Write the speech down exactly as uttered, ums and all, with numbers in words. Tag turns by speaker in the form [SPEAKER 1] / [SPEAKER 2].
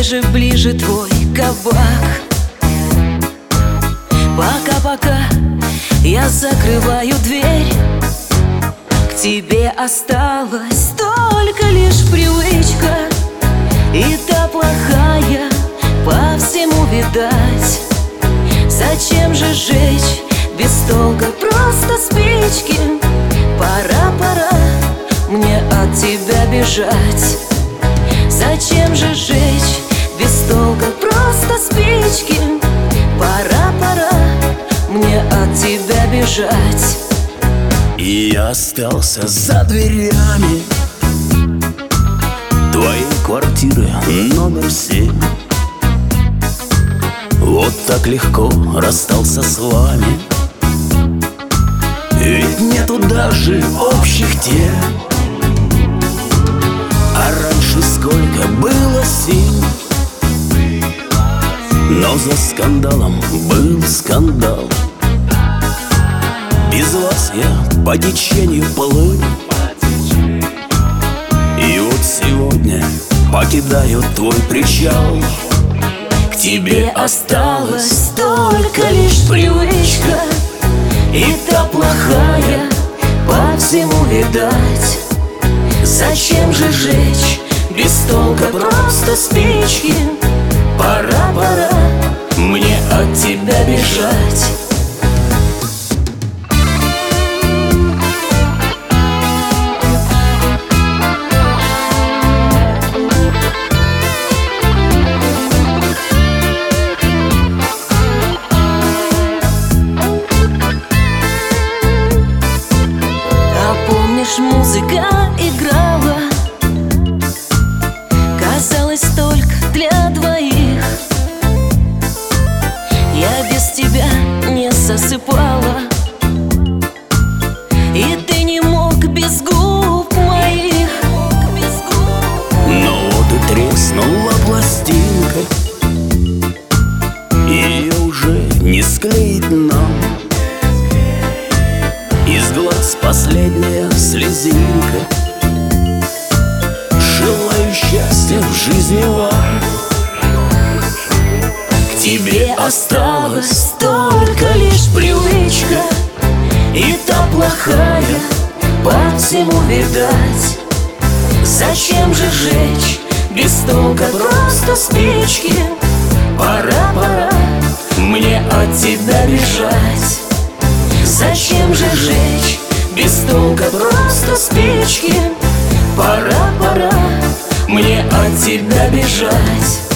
[SPEAKER 1] ближе, ближе твой кабак. Пока-пока, я закрываю дверь. К тебе осталась только лишь привычка, и та плохая, по всему видать. Зачем же жечь без толка просто спички? Пора, пора мне от тебя бежать. Зачем же жечь без толка просто спички? Пора, пора мне от тебя бежать.
[SPEAKER 2] И я остался за дверями твоей квартиры номер семь. Вот так легко расстался с вами, ведь нету даже общих тем. А раньше сколько было сил, но за скандалом был скандал. Без вас я по течению плыл, и вот сегодня покидаю твой причал.
[SPEAKER 1] К тебе осталась только лишь привычка, и та плохая, по всему видать. Зачем же жечь без толка просто спички? Пора, пора мне от тебя бежать. Музыка играла, казалось, только для двоих. Я без тебя не засыпала, и ты не мог без губ моих.
[SPEAKER 2] Но вот и треснула пластинка, ее уже не склеить нам. Из глаз последняя слезинка. Желаю счастья в жизни вам.
[SPEAKER 1] К тебе осталась только лишь привычка, и та плохая, по всему видать. Зачем же жечь без толка просто спички? Пора, пора мне от тебя бежать. Зачем же жечь без толка просто спички? Пора, пора мне от тебя бежать.